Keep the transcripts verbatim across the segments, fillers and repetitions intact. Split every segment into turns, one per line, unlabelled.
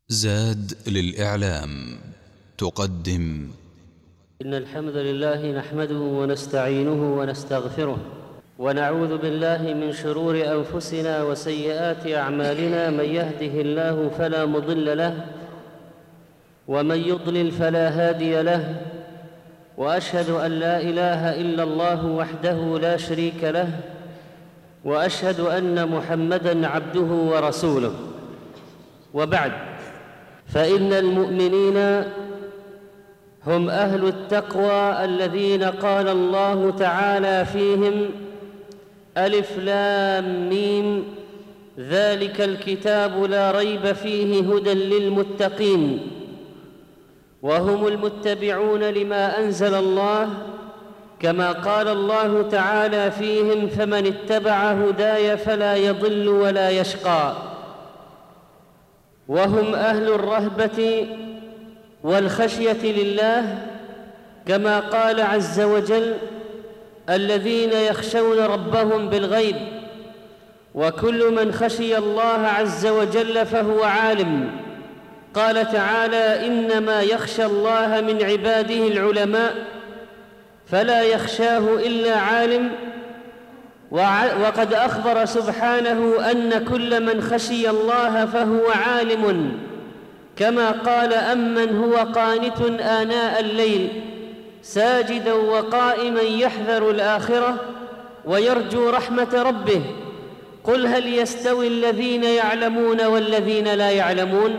زاد للإعلام تقدم.
إن الحمد لله نحمده ونستعينه ونستغفره ونعوذ بالله من شرور أنفسنا وسيئات أعمالنا. من يهده الله فلا مضل له ومن يضلل فلا هادي له، وأشهد أن لا إله إلا الله وحده لا شريك له، وأشهد أن محمدًا عبده ورسوله. وبعد، فإن المؤمنين هم أهل التقوى الذين قال الله تعالى فيهم: ألف لام ميم ذلك الكتاب لا ريب فيه هدى للمتقين. وهم المتبعون لما أنزل الله، كما قال الله تعالى فيهم: فمن اتبع هداي فلا يضل ولا يشقى. وهم أهل الرهبة والخشية لله، كما قال عز وجل: الذين يخشون ربهم بالغيب. وكل من خشي الله عز وجل فهو عالم. قال تعالى: إنما يخشى الله من عباده العلماء، فلا يخشاه إلا عالم. وقد أخبر سبحانه أن كل من خشي الله فهو عالم، كما قال: أمن هو قانت آناء الليل ساجدا وقائما يحذر الآخرة ويرجو رحمة ربه، قل هل يستوي الذين يعلمون والذين لا يعلمون؟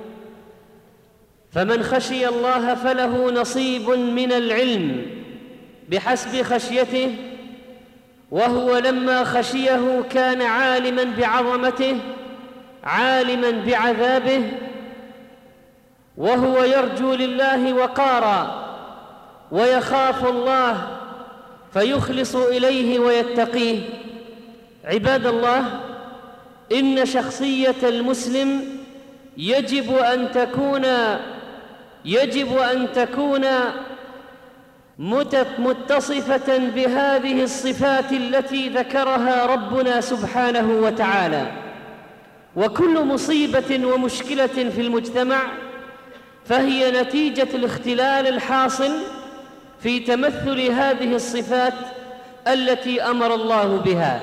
فمن خشي الله فله نصيب من العلم بحسب خشيته، وهو لما خشيه كان عالما بعظمته، عالما بعذابه، وهو يرجو لله وقارا ويخاف الله فيخلص إليه ويتقيه. عباد الله، إن شخصية المسلم يجب أن تكون يجب أن تكون متصفة بهذه الصفات التي ذكرها ربنا سبحانه وتعالى. وكل مصيبة ومشكلة في المجتمع فهي نتيجة الاختلال الحاصل في تمثل هذه الصفات التي أمر الله بها.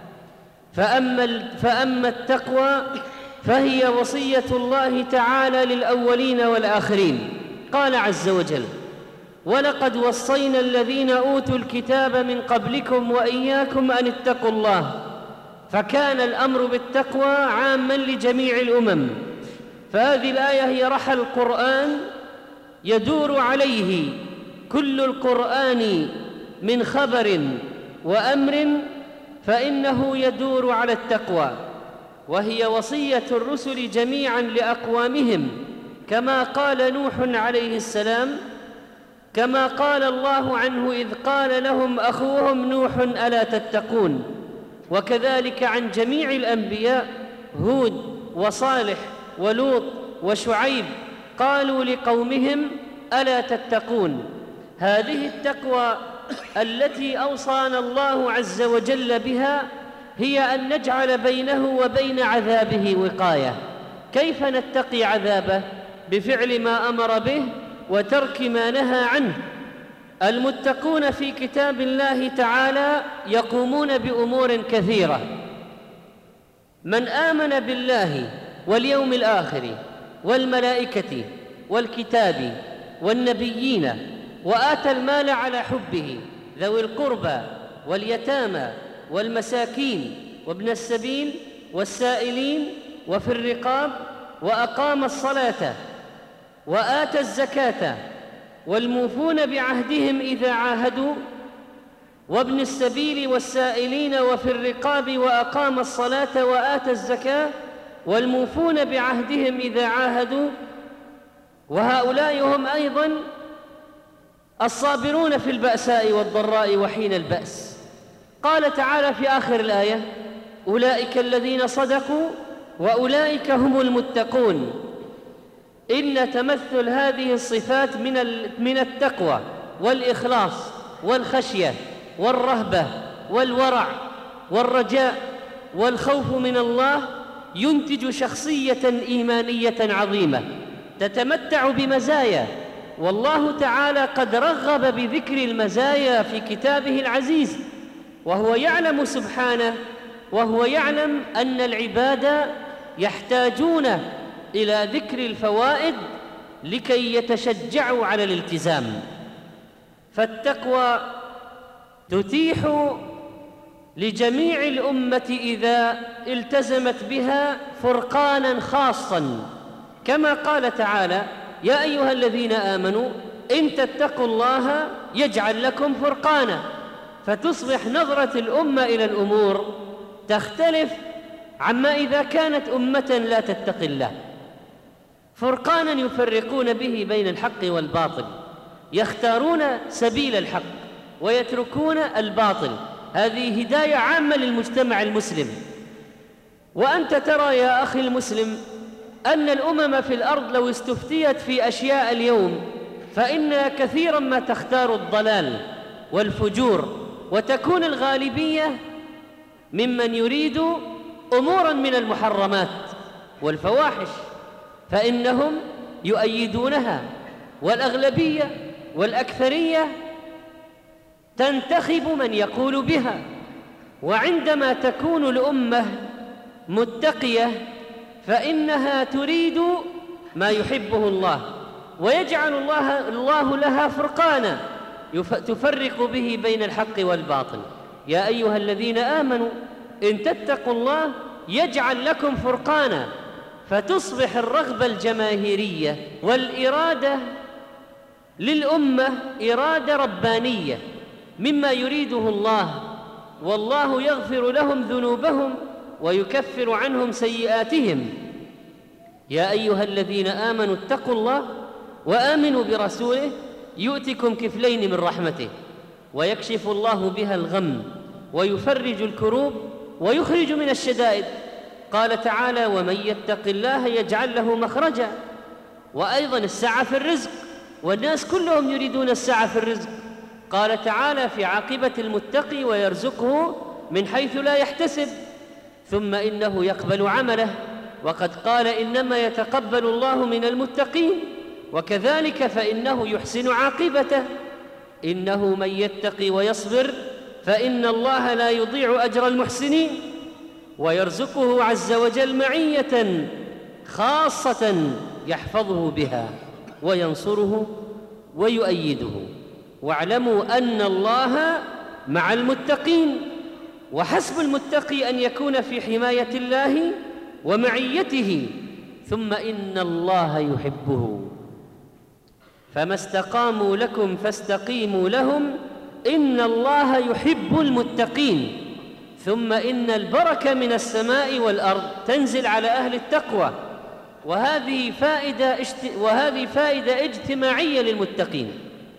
فأما, فأما التقوى فهي وصية الله تعالى للأولين والآخرين. قال عز وجل: ولقد وصينا الذين أوتوا الكتاب من قبلكم وإياكم أن اتقوا الله. فكان الأمر بالتقوى عاماً لجميع الأمم. فهذه الآية هي رحى القرآن يدور عليه كل القرآن من خبر وأمر، فإنه يدور على التقوى، وهي وصية الرسل جميعاً لأقوامهم، كما قال نوح عليه السلام، كما قال الله عنه إذ قال لهم أخوهم نوح ألا تتقون. وكذلك عن جميع الأنبياء: هود وصالح ولوط وشعيب قالوا لقومهم ألا تتقون. هذه التقوى التي أوصانا الله عز وجل بها هي أن نجعل بينه وبين عذابه وقاية. كيف نتقي عذابه؟ بفعل ما أمر به وترك ما نهى عنه. المتقون في كتاب الله تعالى يقومون بأمور كثيرة. من آمن بالله واليوم الآخر والملائكة والكتاب والنبيين وآتى المال على حبه ذوي القربى واليتامى والمساكين وابن السبيل والسائلين وفي الرقاب وأقام الصلاة وآتى الزكاة والموفون بعهدهم إذا عاهدوا وابن السبيل والسائلين وفي الرقاب وأقام الصلاة وآتى الزكاة والموفون بعهدهم إذا عاهدوا، وهؤلاء هم أيضا الصابرون في البأساء والضراء وحين البأس. قال تعالى في آخر الآية: أولئك الذين صدقوا وأولئك هم المتقون. إن تمثل هذه الصفات من من التقوى والإخلاص والخشية والرهبة والورع والرجاء والخوف من الله ينتج شخصية إيمانية عظيمة تتمتع بمزايا، والله تعالى قد رغب بذكر المزايا في كتابه العزيز، وهو يعلم سبحانه وهو يعلم أن العباد يحتاجون إلى ذكر الفوائد لكي يتشجعوا على الالتزام. فالتقوى تتيح لجميع الأمة إذا التزمت بها فرقاناً خاصاً، كما قال تعالى: يا أيها الذين آمنوا إن تتقوا الله يجعل لكم فرقانا. فتصبح نظرة الأمة إلى الأمور تختلف عما إذا كانت أمة لا تتقي الله. فرقانا يفرقون به بين الحق والباطل، يختارون سبيل الحق ويتركون الباطل. هذه هداية عامة للمجتمع المسلم. وأنت ترى يا أخي المسلم أن الأمم في الأرض لو استفتيت في أشياء اليوم فإن كثيراً ما تختار الضلال والفجور، وتكون الغالبية ممن يريد أموراً من المحرمات والفواحش، فإنهم يؤيدونها، والأغلبية والأكثرية تنتخب من يقول بها. وعندما تكون الأمة متقية فإنها تريد ما يحبه الله، ويجعل الله, الله لها فرقانا تفرق به بين الحق والباطل. يا أيها الذين آمنوا إن تتقوا الله يجعل لكم فرقانا. فتصبح الرغبة الجماهيرية والإرادة للأمة إرادة ربانية مما يريده الله، والله يغفر لهم ذنوبهم ويكفر عنهم سيئاتهم. يا أيها الذين آمنوا اتقوا الله وآمنوا برسوله يؤتكم كفلين من رحمته ويكشف الله بها الغم ويفرج الكروب ويخرج من الشدائد. قال تعالى: ومن يتق الله يجعل له مخرجا. وأيضا السعة في الرزق، والناس كلهم يريدون السعة في الرزق. قال تعالى في عاقبة المتقي: ويرزقه من حيث لا يحتسب ثم إنه يقبل عمله. وقد قال: إنما يتقبل الله من المتقين. وكذلك فإنه يحسن عاقبته. إنه من يتقي ويصبر فإن الله لا يضيع أجر المحسنين. ويرزقه عز وجل معية خاصة يحفظه بها وينصره ويؤيده. واعلموا أن الله مع المتقين، وحسب المتقي أن يكون في حماية الله ومعيته، ثم إن الله يحبه. فما استقاموا لكم فاستقيموا لهم إن الله يحب المتقين. ثم إن البركة من السماء والأرض تنزل على أهل التقوى، وهذه فائدة, وهذه فائدة اجتماعية للمتقين،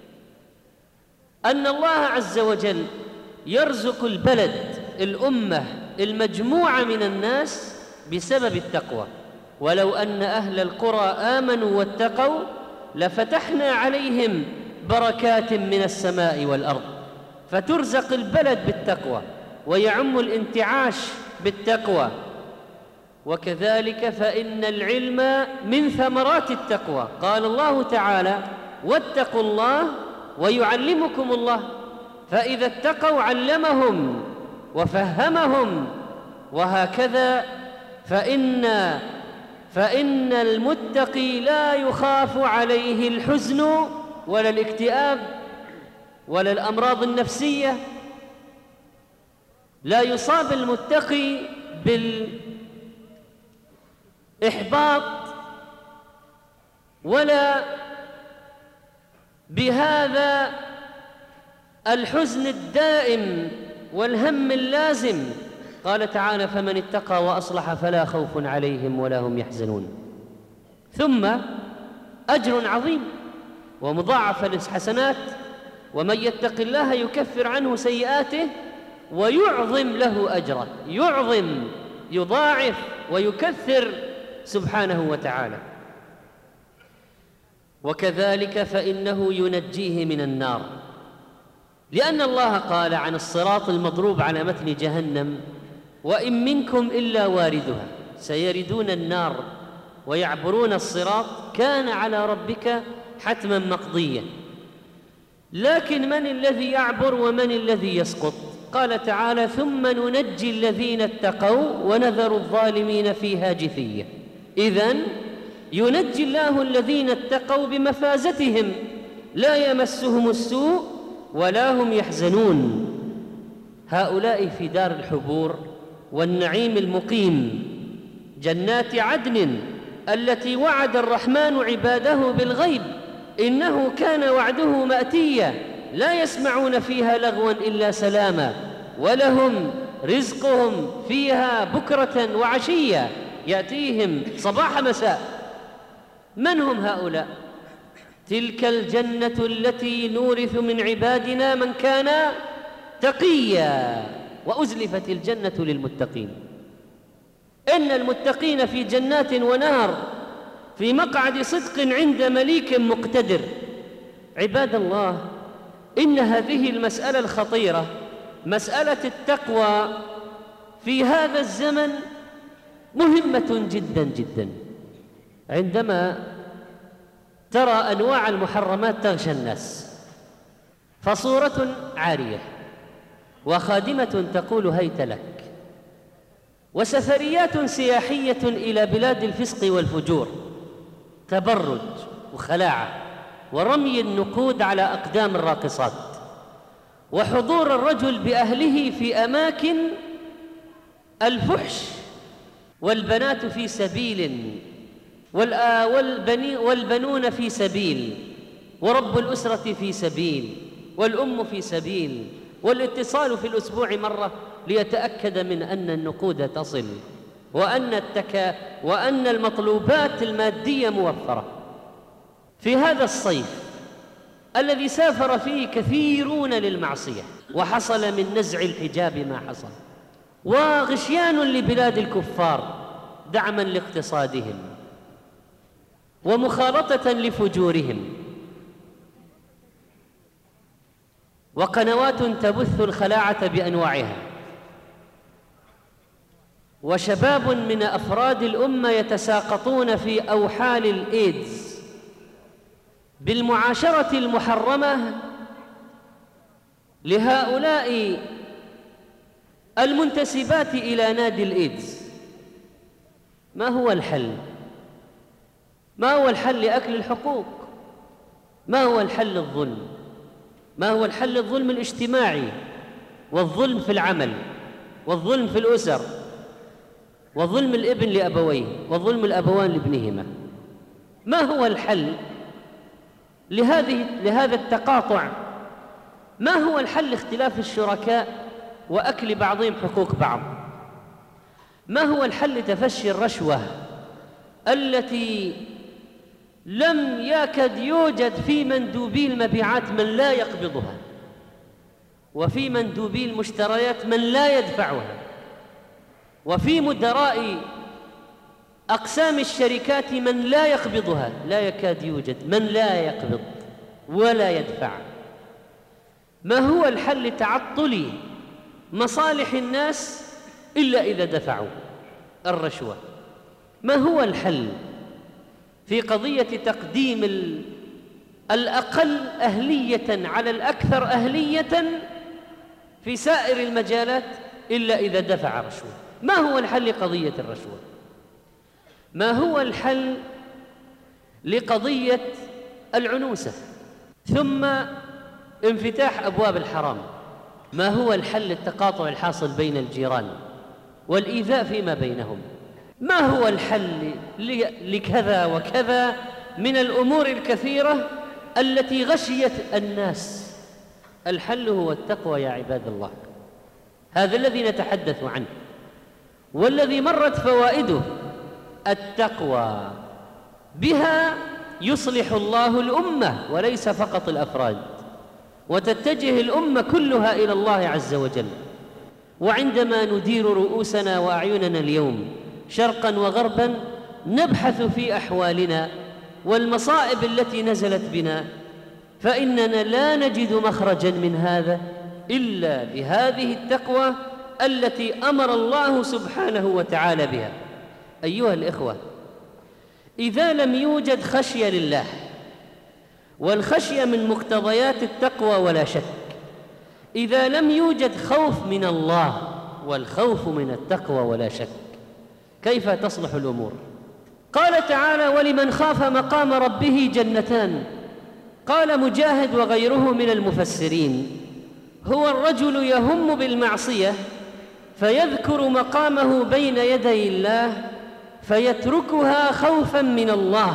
أن الله عز وجل يرزق البلد الأمة المجموعة من الناس بسبب التقوى. ولو أن أهل القرى آمنوا واتقوا لفتحنا عليهم بركات من السماء والأرض. فترزق البلد بالتقوى ويعم الانتعاش بالتقوى. وكذلك فإن العلم من ثمرات التقوى. قال الله تعالى: واتقوا الله ويعلمكم الله. فإذا اتقوا علمهم وفهمهم. وهكذا فإن فإن المتقي لا يخاف عليه الحزن ولا الاكتئاب ولا الأمراض النفسية. لا يصاب المتقي بالإحباط ولا بهذا الحزن الدائم والهم اللازم. قال تعالى: فمن اتقى وأصلح فلا خوف عليهم ولا هم يحزنون. ثم أجر عظيم ومضاعف للحسنات. ومن يتق الله يكفر عنه سيئاته ويعظم له أجره. يعظم، يضاعف ويكثر سبحانه وتعالى. وكذلك فإنه ينجيه من النار، لأن الله قال عن الصراط المضروب على متن جهنم: وإن منكم إلا واردها. سيردون النار ويعبرون الصراط كان على ربك حتما مقضيا. لكن من الذي يعبر ومن الذي يسقط؟ قال تعالى: ثم ننجي الذين اتقوا ونذر الظالمين فيها جثية. إذن ينجي الله الذين اتقوا بمفازتهم لا يمسهم السوء ولا هم يحزنون. هؤلاء في دار الحبور والنعيم المقيم، جنات عدن التي وعد الرحمن عباده بالغيب، إنه كان وعده مأتيا، لا يسمعون فيها لغوا إلا سلاما، ولهم رزقهم فيها بكرة وعشيا، يأتيهم صباح مساء. من هم هؤلاء؟ تلك الجنة التي نورث من عبادنا من كان تقيا، وأزلفت الجنة للمتقين. إن المتقين في جنات ونهر في مقعد صدق عند مليك مقتدر. عباد الله، إن هذه المسألة الخطيرة، مسألة التقوى، في هذا الزمن مهمة جدا جدا. عندما ترى أنواع المحرمات تغشى الناس، فصورة عارية وخادمة تقول هيت لك، وسفريات سياحية إلى بلاد الفسق والفجور، تبرج وخلاعة ورمي النقود على أقدام الراقصات، وحضور الرجل بأهله في أماكن الفحش، والبنات في سبيل، والبنون في سبيل، ورب الأسرة في سبيل، والأم في سبيل، والاتصال في الأسبوع مرة ليتأكد من أن النقود تصل، وأن التكا وأن المطلوبات المادية موفرة. في هذا الصيف الذي سافر فيه كثيرون للمعصية، وحصل من نزع الحجاب ما حصل، وغشيان لبلاد الكفار دعما لاقتصادهم، ومخالطة لفجورهم، وقنوات تبث الخلاعة بأنواعها، وشباب من أفراد الأمة يتساقطون في أوحال الإيدز بالمعاشرة المحرمة لهؤلاء المنتسبات إلى نادي الإيدز. ما هو الحل؟ ما هو الحل لأكل الحقوق؟ ما هو الحل للظلم؟ ما هو الحل للظلم الاجتماعي، والظلم في العمل، والظلم في الأسر، وظلم الابن لأبويه، وظلم الأبوان لابنهما؟ ما هو الحل لهذه لهذا التقاطع؟ ما هو الحل لاختلاف الشركاء وأكل بعضهم حقوق بعض؟ ما هو الحل لتفشي الرشوة التي لم يكد يوجد في مندوبي المبيعات من لا يقبضها، وفي مندوبي المشتريات من لا يدفعها، وفي مدراء أقسام الشركات من لا يقبضها؟ لا يكاد يوجد من لا يقبض ولا يدفع. ما هو الحل لتعطل مصالح الناس إلا إذا دفعوا الرشوة؟ ما هو الحل في قضية تقديم الأقل أهلية على الأكثر أهلية في سائر المجالات إلا إذا دفع رشوة؟ ما هو الحل لقضية الرشوة؟ ما هو الحل لقضية العنوسة ثم انفتاح أبواب الحرام؟ ما هو الحل للتقاطع الحاصل بين الجيران والإيذاء فيما بينهم؟ ما هو الحل لكذا وكذا من الأمور الكثيرة التي غشيت الناس؟ الحل هو التقوى يا عباد الله، هذا الذي نتحدث عنه والذي مرت فوائده. التقوى بها يصلح الله الأمة وليس فقط الأفراد، وتتجه الأمة كلها إلى الله عز وجل. وعندما ندير رؤوسنا وأعيننا اليوم شرقا وغربا نبحث في أحوالنا والمصائب التي نزلت بنا، فإننا لا نجد مخرجا من هذا إلا بهذه التقوى التي أمر الله سبحانه وتعالى بها. أيها الإخوة، إذا لم يوجد خشية لله، والخشية من مقتضيات التقوى ولا شك، إذا لم يوجد خوف من الله والخوف من التقوى ولا شك، كيف تصلح الأمور؟ قال تعالى: ولمن خاف مقام ربه جنتان. قال مجاهد وغيره من المفسرين: هو الرجل يهم بالمعصية فيذكر مقامه بين يدي الله فيتركها خوفا من الله.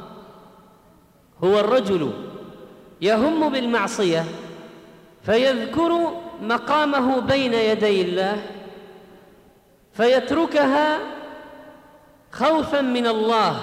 هو الرجل يهم بالمعصية فيذكر مقامه بين يدي الله فيتركها خوفا من الله.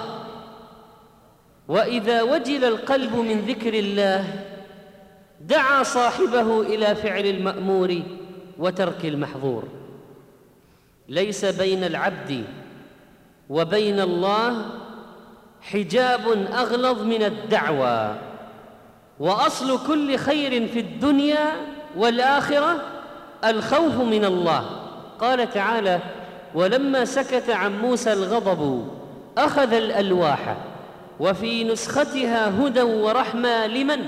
وإذا وجل القلب من ذكر الله دعا صاحبه إلى فعل المأمور وترك المحظور. ليس بين العبد وبين الله حجاب أغلظ من الدعوى، وأصل كل خير في الدنيا والآخرة الخوف من الله. قال تعالى: ولما سكت عن موسى الغضب أخذ الألواح وفي نسختها هدى ورحمة لمن؟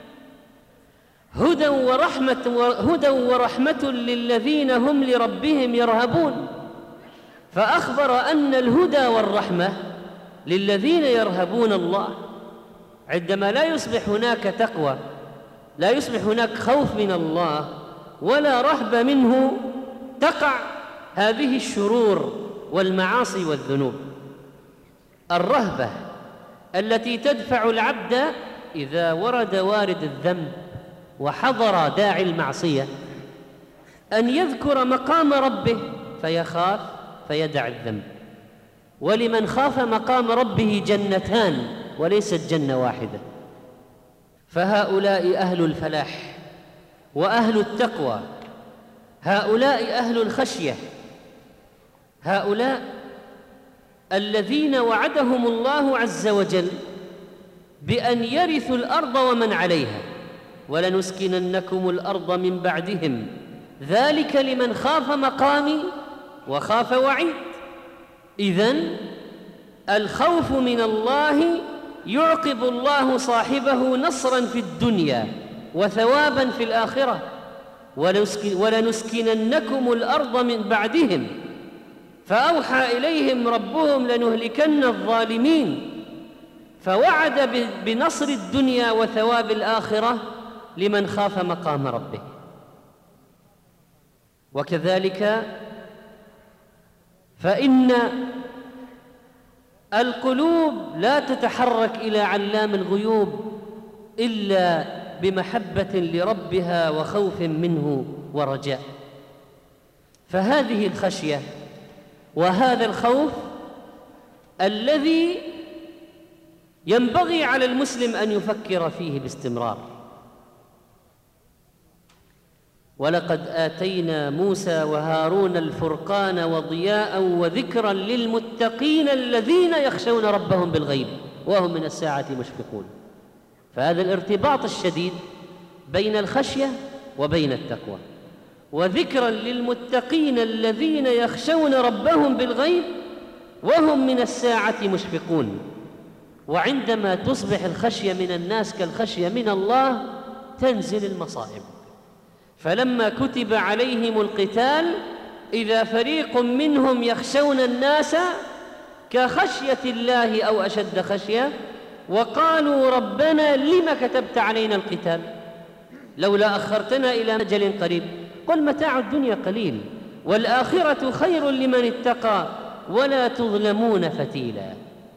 هدى ورحمة, هدى ورحمة للذين هم لربهم يرهبون. فأخبر أن الهدى والرحمة للذين يرهبون الله. عندما لا يصبح هناك تقوى، لا يصبح هناك خوف من الله ولا رهبة منه، تقع هذه الشرور والمعاصي والذنوب. الرهبة التي تدفع العبد إذا ورد وارد الذنب وحضر داعي المعصية أن يذكر مقام ربه فيخاف فيدع الذنب. ولمن خاف مقام ربه جنتان وليست جنة واحدة. فهؤلاء أهل الفلاح وأهل التقوى، هؤلاء أهل الخشية، هؤلاء الذين وعدهم الله عز وجل بأن يرثوا الأرض ومن عليها ولنسكننكم الأرض من بعدهم ذلك لمن خاف مقامي وخاف وعيد. إذن الخوف من الله يعقب الله صاحبه نصرا في الدنيا وثوابا في الآخرة. ولنسكننكم الأرض من بعدهم فأوحى إليهم ربهم لنهلكن الظالمين، فوعد بنصر الدنيا وثواب الآخرة لمن خاف مقام ربه. وكذلك فإن القلوب لا تتحرك إلى علام الغيوب إلا بمحبة لربها وخوف منه ورجاء. فهذه الخشية وهذا الخوف الذي ينبغي على المسلم أن يفكر فيه باستمرار. ولقد آتينا موسى وهارون الفرقان وضياء وذكرا للمتقين الذين يخشون ربهم بالغيب وهم من الساعة مشفقون. فهذا الارتباط الشديد بين الخشية وبين التقوى. وذكرا للمتقين الذين يخشون ربهم بالغيب وهم من الساعة مشفقون. وعندما تصبح الخشية من الناس كالخشية من الله تنزل المصائب. فلما كتب عليهم القتال إذا فريق منهم يخشون الناس كخشية الله أو أشد خشية وقالوا ربنا لم كتبت علينا القتال لولا أخرتنا إلى أجل قريب قل متاع الدنيا قليل والآخرة خير لمن اتقى ولا تظلمون فتيلا.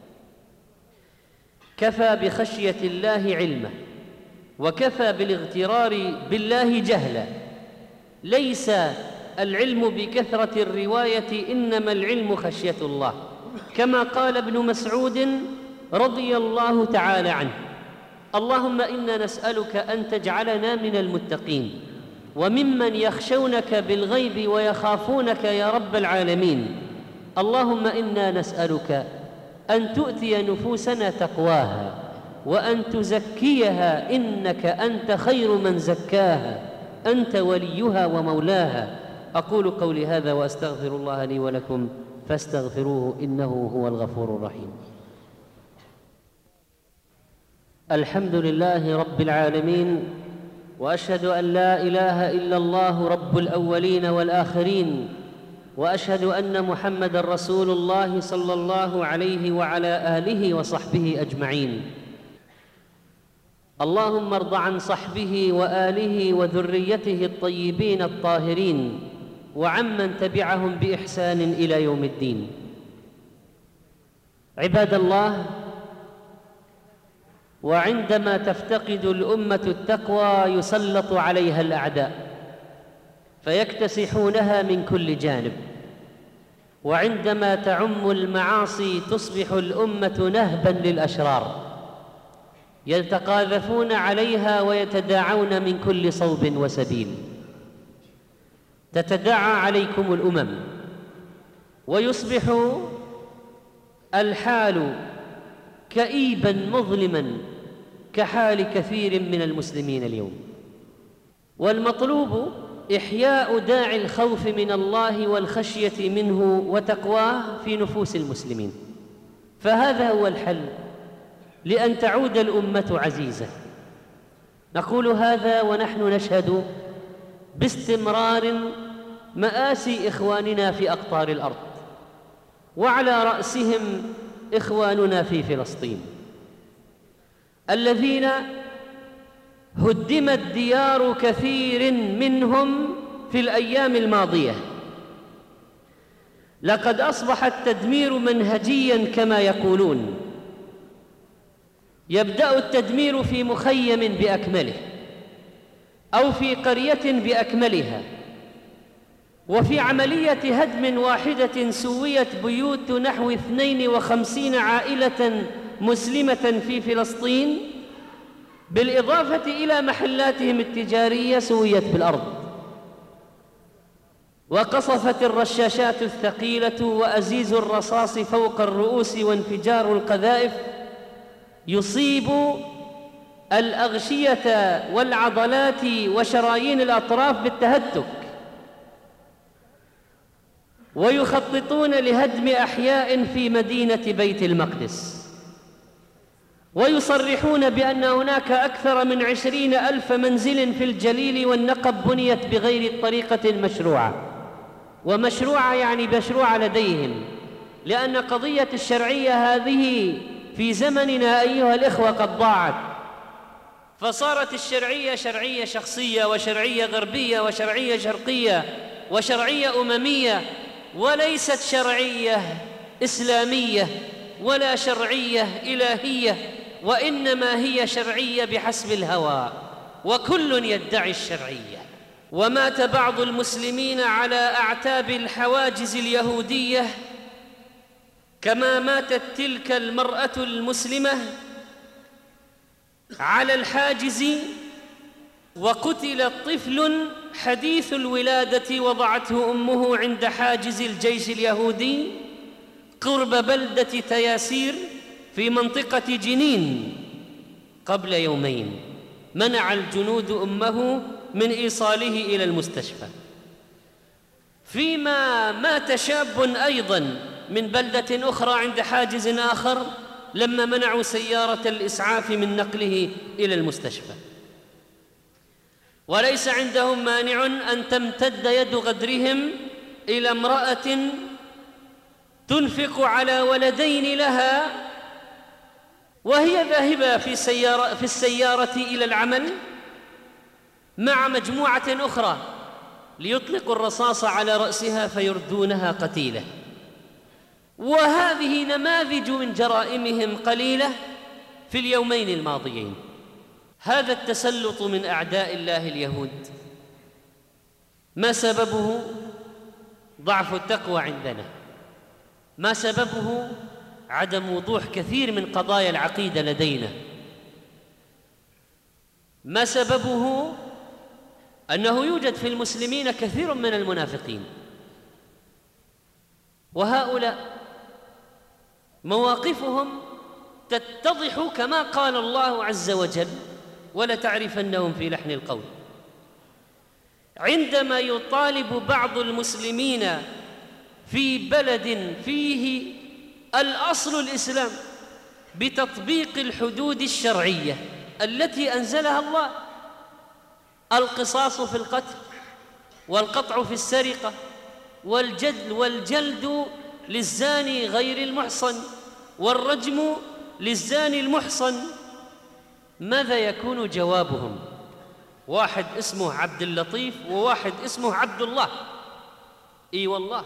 كفى بخشية الله علما وكفى بالاغترار بالله جهلا. ليس العلم بكثرة الرواية إنما العلم خشية الله، كما قال ابن مسعود رضي الله تعالى عنه: اللهم إنا نسألك أن تجعلنا من المتقين وممن يخشونك بالغيب ويخافونك يا رب العالمين. اللهم إنا نسألك أن تؤتي نفوسنا تقواها وأن تزكيها إنك أنت خير من زكاها أنت وليها ومولاها. أقول قولي هذا وأستغفر الله لي ولكم فاستغفروه إنه هو الغفور الرحيم. الحمد لله رب العالمين، وأشهد أن لا إله إلا الله رب الأولين والآخرين، وأشهد أن محمدًا رسول الله صلى الله عليه وعلى آله وصحبه أجمعين. اللهم ارض عن صحبه وآله وذريته الطيبين الطاهرين وعمن تبعهم بإحسان إلى يوم الدين. عباد الله، وعندما تفتقد الأمة التقوى يسلط عليها الأعداء فيكتسحونها من كل جانب، وعندما تعم المعاصي تصبح الأمة نهباً للأشرار يتقاذفون عليها ويتداعون من كل صوب وسبيل. تتداعى عليكم الأمم، ويصبح الحال كئيباً مظلماً كحال كثير من المسلمين اليوم. والمطلوب إحياء داعي الخوف من الله والخشية منه وتقواه في نفوس المسلمين، فهذا هو الحل لأن تعود الأمة عزيزة. نقول هذا ونحن نشهد باستمرار مآسي إخواننا في أقطار الأرض، وعلى رأسهم إخواننا في فلسطين الذين هدمت ديار كثير منهم في الأيام الماضية. لقد أصبح التدمير منهجياً كما يقولون، يبدأ التدمير في مخيم بأكمله أو في قرية بأكملها، وفي عملية هدم واحدة سويت بيوت نحو اثنين وخمسين عائلة مسلمة في فلسطين، بالإضافة إلى محلاتهم التجارية سويت بالأرض، وقصفت الرشاشات الثقيلة وأزيز الرصاص فوق الرؤوس وانفجار القذائف يصيب الأغشية والعضلات وشرايين الأطراف بالتهتك، ويخططون لهدم أحياء في مدينة بيت المقدس، ويصرحون بأن هناك أكثر من عشرين ألف منزل في الجليل والنقب بنيت بغير الطريقة المشروعة. ومشروعة يعني مشروعة لديهم، لأن قضية الشرعية هذه في زمننا أيها الإخوة قد ضاعت، فصارت الشرعية شرعية شخصية وشرعية غربية وشرعية شرقية وشرعية أممية، وليست شرعية إسلامية ولا شرعية إلهية، وإنما هي شرعية بحسب الهوى، وكل يدعي الشرعية. ومات بعض المسلمين على أعتاب الحواجز اليهودية كما ماتت تلك المرأة المسلمة على الحاجز، وقتل طفل حديث الولادة وضعته أمه عند حاجز الجيش اليهودي قرب بلدة تياسير في منطقة جنين قبل يومين. منع الجنود أمه من إيصاله إلى المستشفى. فيما مات شاب أيضاً من بلدة أخرى عند حاجز آخر لما منعوا سيارة الإسعاف من نقله إلى المستشفى. وليس عندهم مانع أن تمتد يد غدرهم إلى امرأة تنفق على ولدين لها وهي ذاهبة في سيارة في السيارة إلى العمل مع مجموعة أخرى ليطلقوا الرصاص على رأسها فيردونها قتيلة. وهذه نماذج من جرائمهم قليلة في اليومين الماضيين. هذا التسلط من أعداء الله اليهود ما سببه؟ ضعف التقوى عندنا. ما سببه؟ عدم وضوح كثير من قضايا العقيدة لدينا. ما سببه؟ أنه يوجد في المسلمين كثير من المنافقين، وهؤلاء مواقفهم تتضح كما قال الله عز وجل: ولتعرفنهم في لحن القول. عندما يطالب بعض المسلمين في بلد فيه الأصل الإسلام بتطبيق الحدود الشرعية التي أنزلها الله، القصاص في القتل، والقطع في السرقة، والجدل والجلد للزاني غير المحصن، والرجم للزاني المحصن، ماذا يكون جوابهم؟ واحد اسمه عبد اللطيف وواحد اسمه عبد الله. اي والله.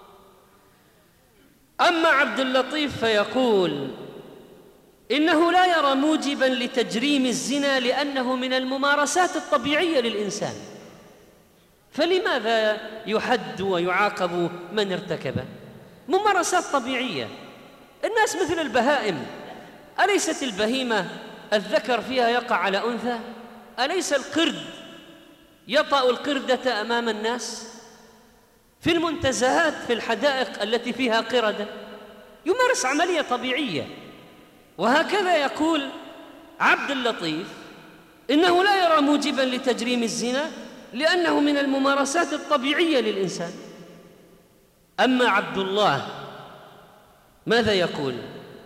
أما عبد اللطيف فيقول إنه لا يرى موجباً لتجريم الزنا لأنه من الممارسات الطبيعية للإنسان، فلماذا يحد ويعاقب من ارتكبه؟ ممارسات طبيعية، الناس مثل البهائم، أليست البهيمة الذكر فيها يقع على أنثى؟ أليس القرد يطأ القردة أمام الناس؟ في المنتزهات في الحدائق التي فيها قردة يمارس عملية طبيعية. وهكذا يقول عبد اللطيف إنه لا يرى موجباً لتجريم الزنا لأنه من الممارسات الطبيعية للإنسان. أما عبد الله ماذا يقول؟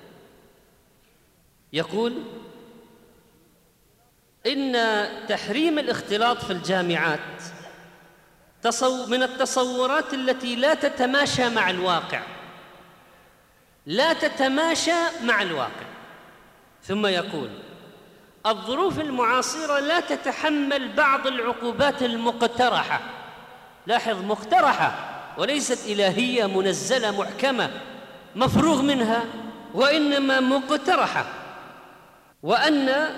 يقول إن تحريم الاختلاط في الجامعات من التصورات التي لا تتماشى مع الواقع، لا تتماشى مع الواقع. ثم يقول الظروف المعاصرة لا تتحمل بعض العقوبات المقترحة، لاحظ مقترحة وليست إلهية منزلة محكمة مفروغ منها، وإنما مقترحة، وأن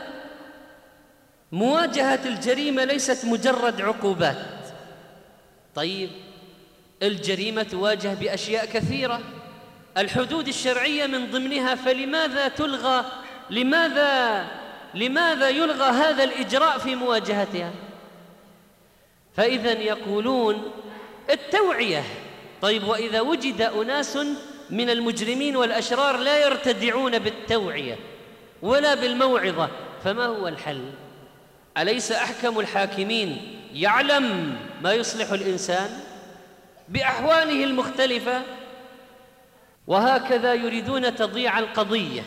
مواجهة الجريمة ليست مجرد عقوبات. طيب الجريمة تواجه بأشياء كثيرة، الحدود الشرعية من ضمنها، فلماذا تلغى لماذا لماذا يلغى هذا الإجراء في مواجهتها؟ فإذا يقولون التوعية. طيب وإذا وجد أناس من المجرمين والأشرار لا يرتدعون بالتوعية ولا بالموعظة، فما هو الحل؟ أليس أحكم الحاكمين يعلم ما يصلح الإنسان بأحواله المختلفة؟ وهكذا يريدون تضييع القضية،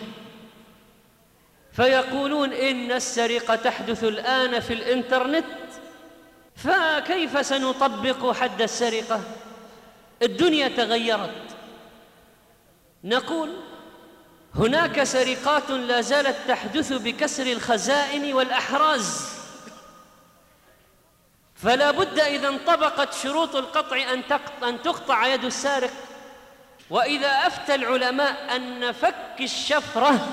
فيقولون إن السرقة تحدث الآن في الإنترنت، فكيف سنطبق حد السرقة؟ الدنيا تغيرت. نقول هناك سرقات لا زالت تحدث بكسر الخزائن والأحراز، فلا بد إذا انطبقت شروط القطع أن تقطع يد السارق. وإذا أفتى العلماء أن فك الشفرة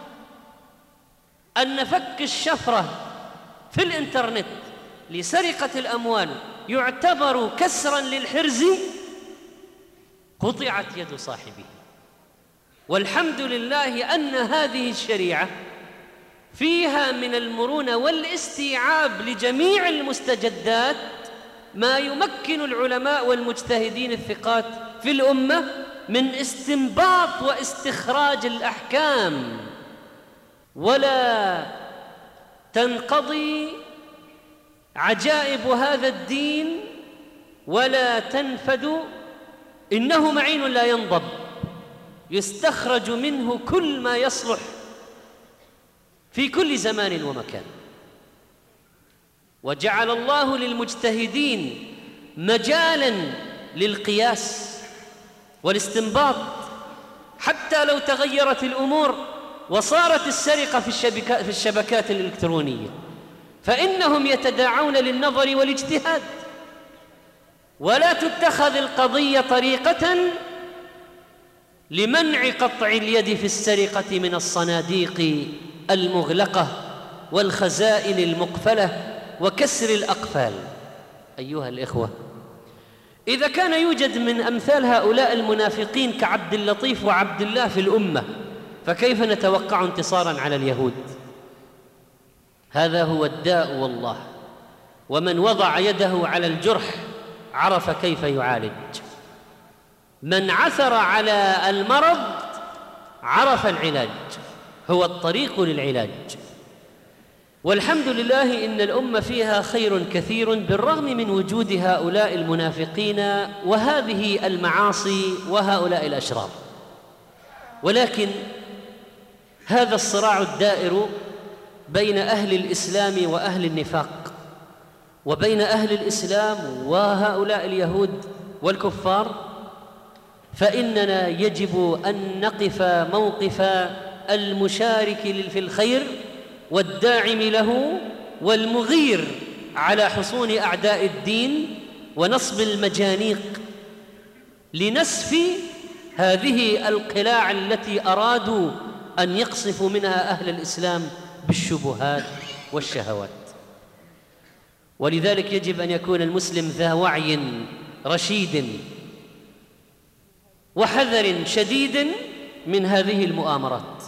أن فك الشفرة في الإنترنت لسرقة الأموال يعتبر كسراً للحرز، قطعت يد صاحبه. والحمد لله أن هذه الشريعة فيها من المرونة والاستيعاب لجميع المستجدات ما يمكن العلماء والمجتهدين الثقات في الأمة من استنباط واستخراج الأحكام، ولا تنقضي عجائب هذا الدين ولا تنفد. إنه معين لا ينضب، يستخرج منه كل ما يصلح في كل زمان ومكان. وجعل الله للمجتهدين مجالاً للقياس والاستنباط، حتى لو تغيرت الأمور وصارت السرقة في الشبكات, في الشبكات الإلكترونية، فإنهم يتداعون للنظر والاجتهاد، ولا تتخذ القضية طريقة لمنع قطع اليد في السرقة من الصناديق المغلقة والخزائن المقفلة وكسر الأقفال. أيها الإخوة، إذا كان يوجد من أمثال هؤلاء المنافقين كعبد اللطيف وعبد الله في الأمة، فكيف نتوقع انتصاراً على اليهود؟ هذا هو الداء والله، ومن وضع يده على الجرح عرف كيف يعالج. من عثر على المرض عرف العلاج، هو الطريق للعلاج. والحمد لله إن الأمة فيها خير كثير بالرغم من وجود هؤلاء المنافقين وهذه المعاصي وهؤلاء الأشرار. ولكن هذا الصراع الدائر بين أهل الإسلام وأهل النفاق، وبين أهل الإسلام وهؤلاء اليهود والكفار، فإننا يجب أن نقف موقف المشارك في الخير والداعم له والمغير على حصون أعداء الدين ونصب المجانيق لنسف هذه القلاع التي أرادوا أن يقصفوا منها أهل الإسلام بالشبهات والشهوات. ولذلك يجب أن يكون المسلم ذا وعي رشيد وحذر شديد من هذه المؤامرات.